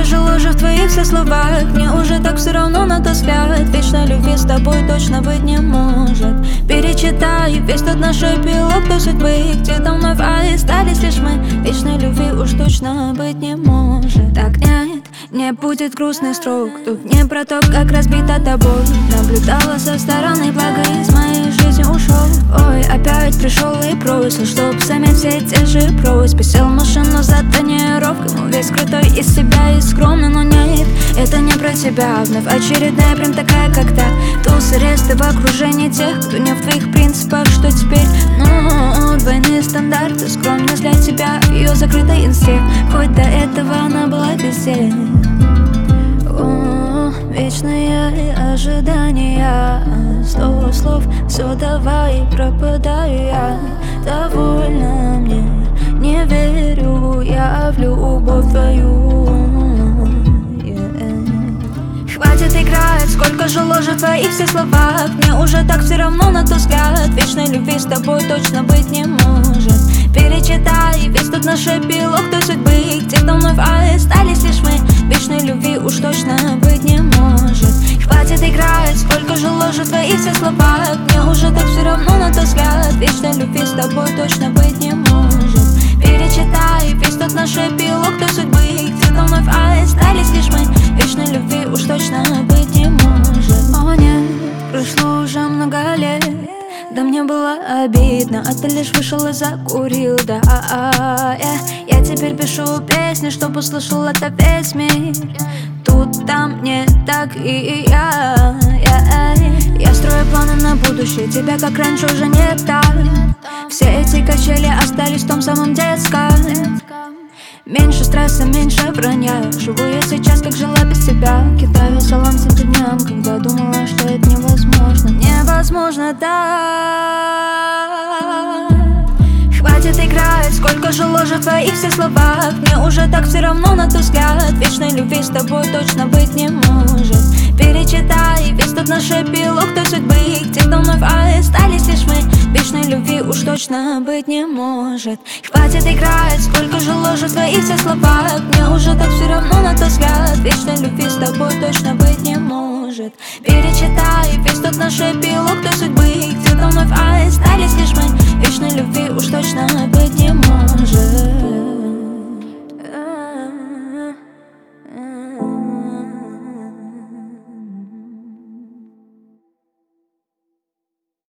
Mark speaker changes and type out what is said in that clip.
Speaker 1: Сколько же ложи в твоих все словах, мне уже так все равно на тот взгляд. Вечной любви с тобой точно быть не может. Перечитай весь тот наш эпилог до судьбы, где-то вновь остались лишь мы. Вечной любви уж точно быть не может. Так нет, не будет грустных строк. Тут не про то, как разбита тобой. Наблюдала со стороны, благо из моей жизни ушел. Ой, опять пришел и бросил, чтоб заметь все те же просьбы. Сел в машину за тонировкой, мол, весь крутой из себя и скромный, но нет, это не про тебя. Вновь очередная, прям такая, как та. Туз, аресты в окружении тех, кто не в твоих принципах. Что теперь? Ну, двойные стандарты, скромность для тебя в ее закрытой инсте. Хоть до этого она была везде. Вечные ожидания, 100 слов, все давай, пропадаю я. Довольно мне, не верю я в любовь твою. Хватит играть, сколько же ложи в твоих все словах. Мне уже так все равно на тот взгляд. Вечной любви с тобой точно быть не может. Перечитай весь тот наш эпилог той судьбы, где-то вновь остались лишь мы. Вечной любви уж точно быть не может. Хватит играть, сколько же ложи в твоих все словах. Мне уже так все равно на тот взгляд. Вечной любви с тобой точно быть не может. Перечитай весь тот наш эпилог той судьбы, где-то вновь остались лишь мы. Вечной любви уж точно быть не может. О нет, прошло уже много лет, да мне было обидно, а ты лишь вышел и закурил, да. Я теперь пишу песни, чтоб услышал это весь мир. Тут, там, не так и я. Я строю планы на будущее, тебя как раньше уже не так. Все эти качели остались в том самом детском. Меньше стресса, меньше вранья. Живу я сейчас, как жила без тебя. Кидаю салам с этим дням, когда думала, что это невозможно. Невозможно, да. Хватит играть, сколько же ложи в твоих все словах. Мне уже так все равно на тот взгляд. Вечной любви с тобой точно быть не может. Перечитай весь тот наш эпилог той судьбы, где-то вновь остались лишь мы. Вечной любви уж точно быть не может. Хватит играть, сколько же ложи в твоих все словах. Мне уже так все равно на тот взгляд. Вечной любви с тобой точно быть не может. Перечитай весь тот наш эпилог той судьбы, где-то вновь остались лишь мы. Вечной любви уж точно быть не может.